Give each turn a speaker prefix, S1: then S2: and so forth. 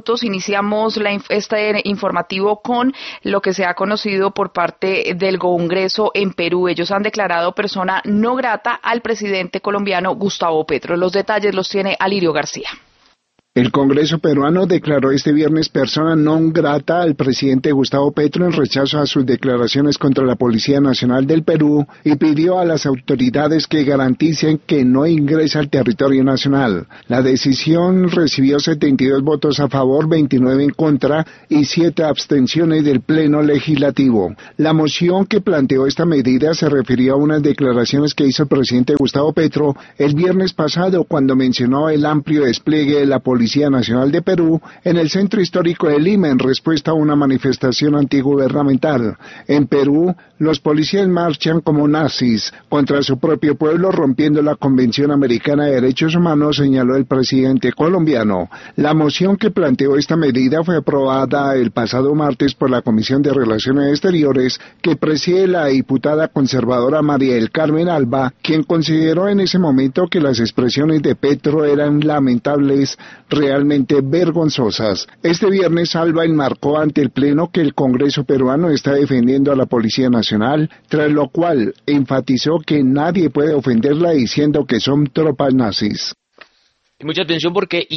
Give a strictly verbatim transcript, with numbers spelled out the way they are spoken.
S1: Iniciamos la, este informativo con lo que se ha conocido por parte del Congreso en Perú. Ellos han declarado persona no grata al presidente colombiano Gustavo Petro. Los detalles los tiene Alirio García.
S2: El Congreso peruano declaró este viernes persona non grata al presidente Gustavo Petro en rechazo a sus declaraciones contra la Policía Nacional del Perú y pidió a las autoridades que garanticen que no ingresa al territorio nacional. La decisión recibió setenta y dos votos a favor, veintinueve en contra y siete abstenciones del Pleno Legislativo. La moción que planteó esta medida se refirió a unas declaraciones que hizo el presidente Gustavo Petro el viernes pasado cuando mencionó el amplio despliegue de la Policía Policía Nacional de Perú en el centro histórico de Lima en respuesta a una manifestación antigubernamental. En Perú, los policías marchan como nazis contra su propio pueblo, rompiendo la Convención Americana de Derechos Humanos, señaló el presidente colombiano. La moción que planteó esta medida fue aprobada el pasado martes por la Comisión de Relaciones Exteriores, que preside la diputada conservadora María del Carmen Alba, quien consideró en ese momento que las expresiones de Petro eran lamentables, realmente vergonzosas. Este viernes Alba enmarcó ante el Pleno que el Congreso peruano está defendiendo a la Policía Nacional, tras lo cual enfatizó que nadie puede ofenderla diciendo que son tropas nazis.
S3: Mucha atención porque